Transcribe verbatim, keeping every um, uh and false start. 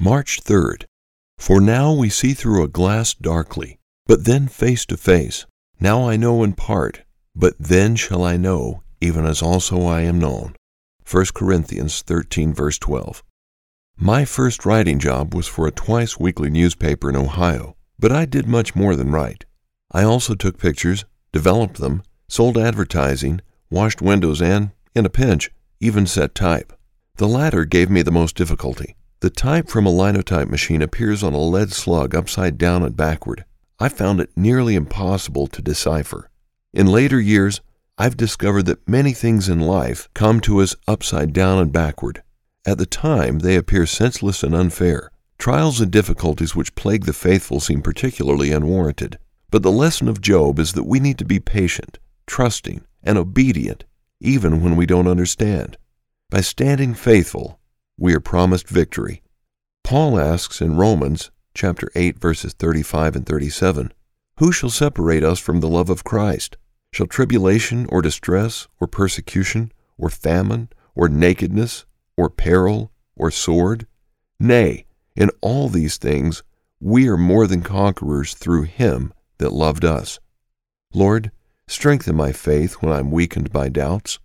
March third. For now we see through a glass darkly, but then face to face. Now I know in part, but then shall I know, even as also I am known. First Corinthians thirteen, verse twelve. My first writing job was for a twice-weekly newspaper in Ohio, but I did much more than write. I also took pictures, developed them, sold advertising, washed windows, and, in a pinch, even set type. The latter gave me the most difficulty. The type from a linotype machine appears on a lead slug upside down and backward. I found it nearly impossible to decipher. In later years, I've discovered that many things in life come to us upside down and backward. At the time, they appear senseless and unfair. Trials and difficulties which plague the faithful seem particularly unwarranted. But the lesson of Job is that we need to be patient, trusting, and obedient, even when we don't understand. By standing faithful, we are promised victory. Paul asks in Romans chapter eight, verses thirty-five and thirty-seven, Who shall separate us from the love of Christ? Shall tribulation or distress or persecution or famine or nakedness or peril or sword? Nay, in all these things we are more than conquerors through him that loved us. Lord, strengthen my faith when I'm weakened by doubts.